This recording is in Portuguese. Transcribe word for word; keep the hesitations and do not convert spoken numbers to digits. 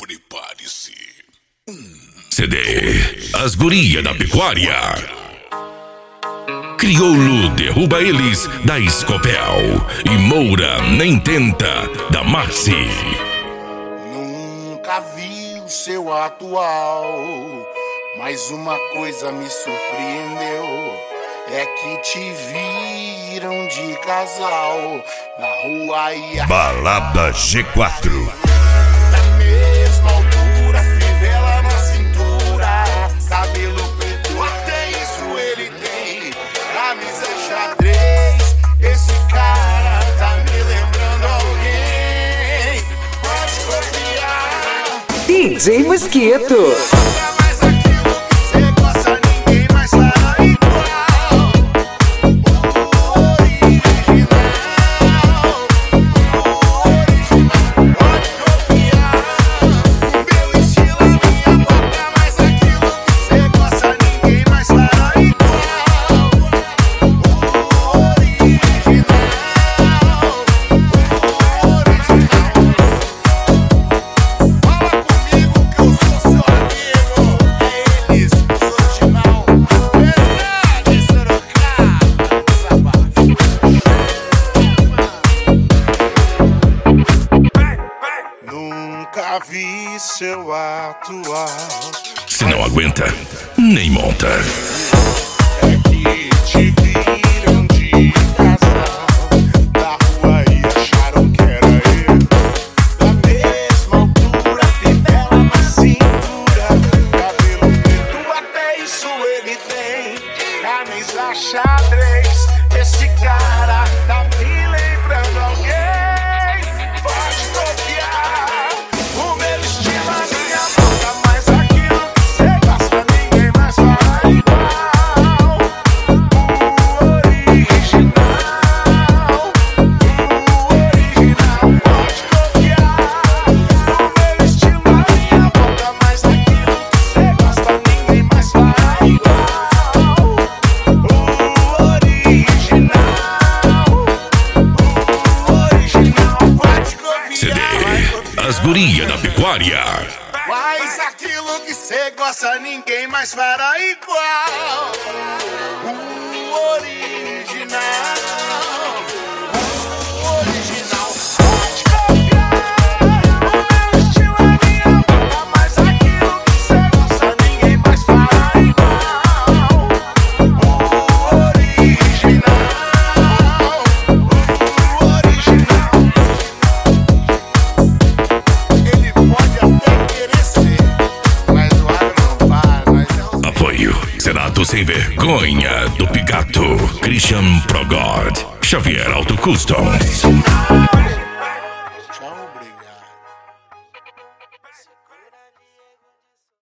Prepare-se. C D As Guria da Pecuária. Crioulo derruba eles da Escopel e Moura nem tenta da Marci. Nunca vi o seu atual, mas uma coisa me surpreendeu, é que te viram de casal na rua e a... Balada G quatro. Da mesma altura, fivela na cintura, cabelo preto, até isso ele tem. Camisa xadrez, esse cara tá me lembrando alguém. Pode copiar. D J Mosquito. Nunca vi seu atual. Se não aguenta, nem monta. É que te viram de casal na rua e acharam que era eu. Da mesma altura, fivela na cintura, cabelo preto, até isso ele tem. Camisa xadrez, esse cara tá me lembrando alguém. Pode copiar o meu estilo, a minha boca, mas aquilo que cê gosta ninguém mais fala igual. O original, o original. Pode copiar o meu estilo, a minha boca, mas aquilo que cê gosta ninguém mais fala igual. O original, o original. Pode copiar. C D As Guria da Pecuária. Mas aquilo que cê gosta ninguém mais fará igual. O original, o original. Pode copiar o meu estilo, a minha boca, mas aquilo que cê gosta ninguém mais fará igual. O original, o original. Ele pode até querer ser, mas o agro não para, nós é os... Apoio Senato Sem Vergonha do Pigato, Christian Progod, Xavier Auto Customs. Tchau,